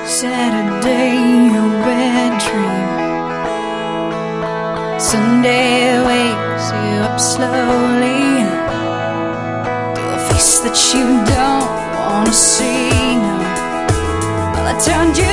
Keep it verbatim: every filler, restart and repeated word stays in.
Saturday, a bad dream. Sunday wakes you up slowly to a face that you don't wanna see. Well, I turned you